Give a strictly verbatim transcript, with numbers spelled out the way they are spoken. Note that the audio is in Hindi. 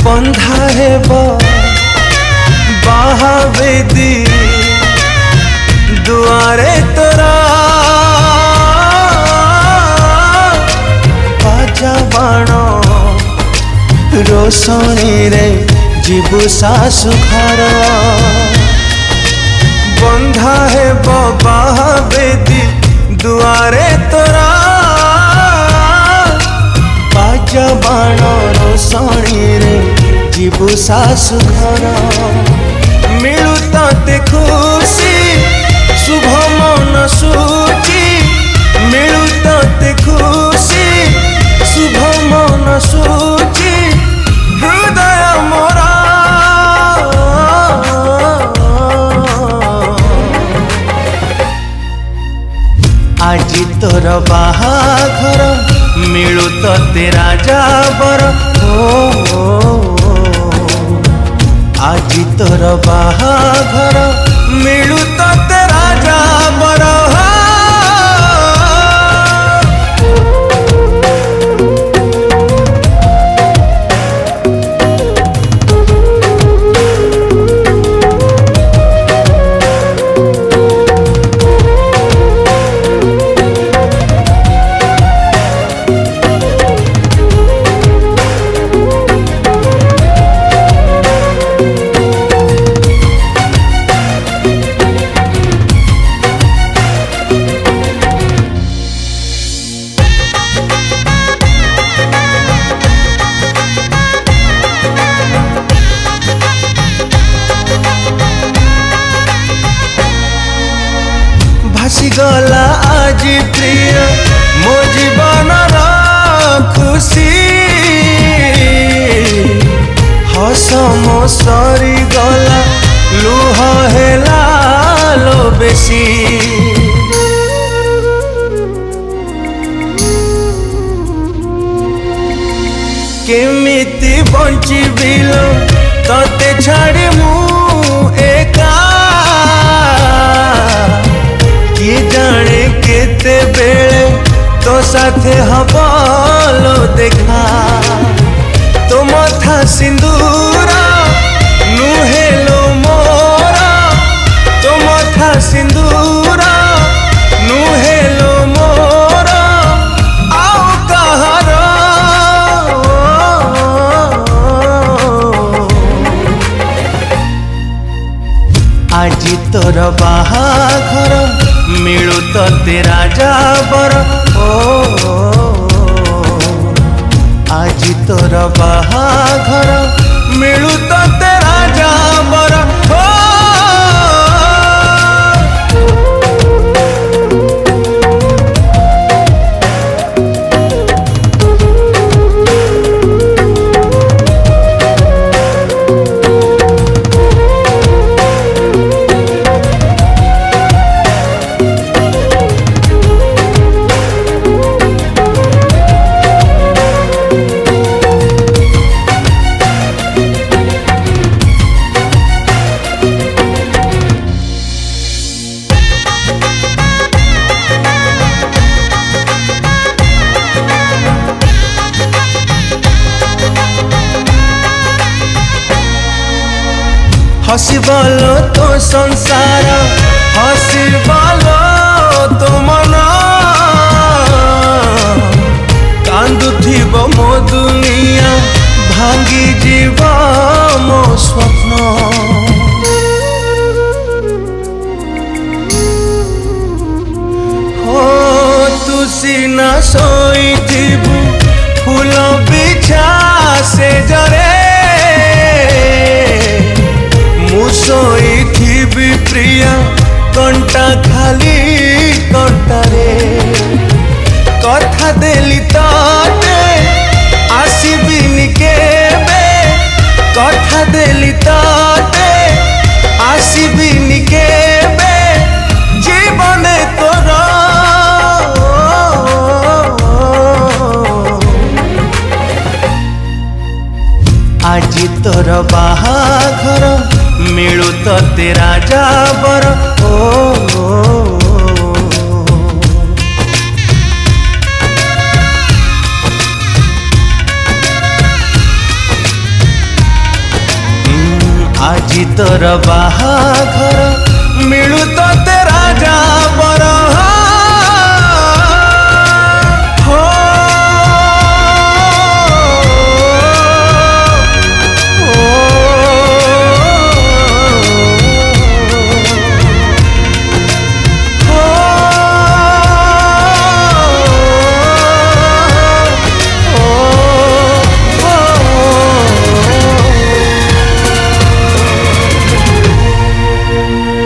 बंधा हेब बाहावेदी दुआरे तोरा बाजा बाण रोशनी रे जीवु सासु घर बंधा हेब बाहावेदी दुआरे तोरा बाजा बाण रोशनी रे जीवु सासु घर मिलू ते खुशी शुभ मन सूची मिलू ते खुशी शुभ मन सूची हृदय मोरा आज तोर बाहाघर मिलू ते राजा बर आज तोर बाहाघर मिलू ते राजा बर गला आज प्रिय मो जीवन खुशी हस मो सरी गला लुह हेला लो बेसी केमिति बंचिबिलो तते छाड़ी मु एका किए जाने केते बेले तो साथे हबलो देखा तो मथा सिंदूरा नुहेलो मोरा तो मथा सिंदूरा नुहेलो मोरा आओ कहार आज तोर बाहाघर मिलू ते राजा बर ओ आज तोर बाहाघर मिलू ते राजा बर ओ हसी बोलो तो संसार हसी बोलो तो मन कांदुथिब मो दुनिया भांगी जीव मो स्वप्न हो तू सीना सोईथिबु फूल बिछा से जरे सोईथिबी प्रिया कंटा खाली कंटारे कथा देली ताते आसीबिनी केबे कथा देली ताते आसीबिनी केबे जीवने तोर आज तोर बाहाघर मिलू ते राजा बर ओ, ओ, ओ। तोर बाहाघर मिलू तो